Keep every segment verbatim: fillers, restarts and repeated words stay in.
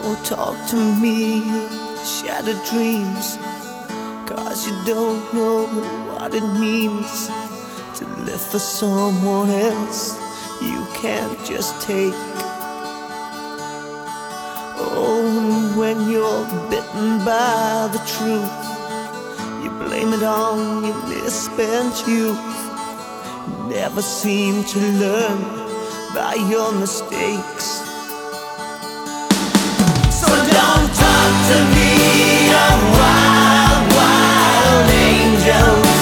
Oh, talk to me, shattered dreams, 'cause you don't know what it means to live for someone else you can't just take. Oh, and when you're bitten by the truth, you blame it on your misspent youth. Never seem to learn by your mistakes. So don't talk to me of wild, wild angels.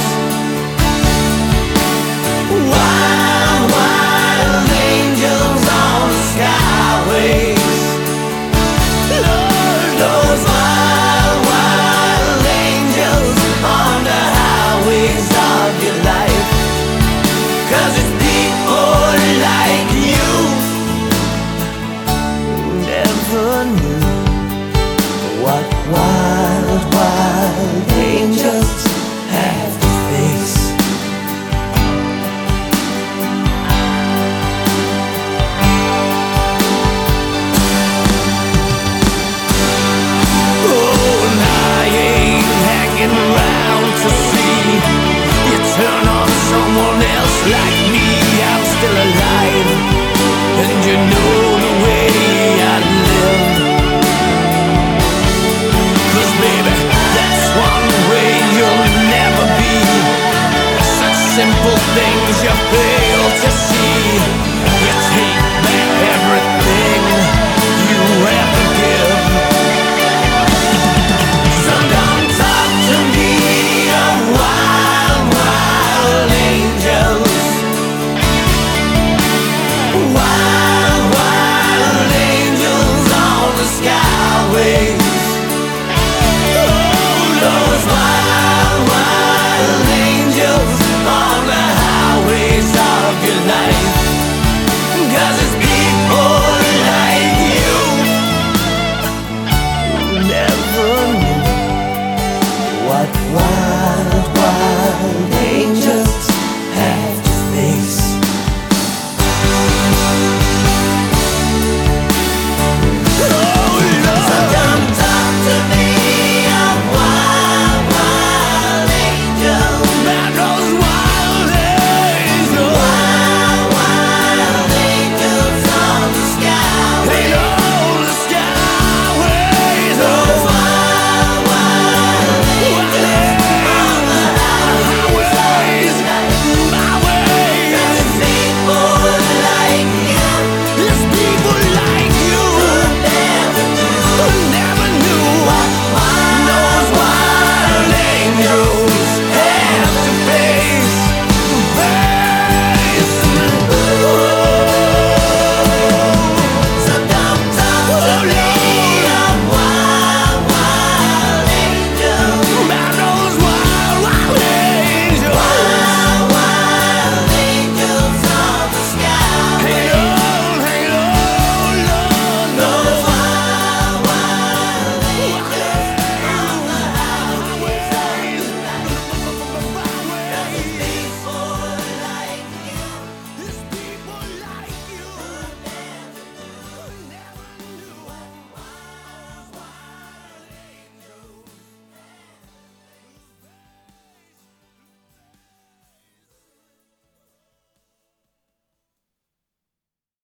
Wild, wild angels on the skyways. Lord, those wild, wild angels on the highways of your life. 'Cause it's people like you who never knew what wild, wild angels have to face. Oh, and I ain't hanging around to see you turn on someone else like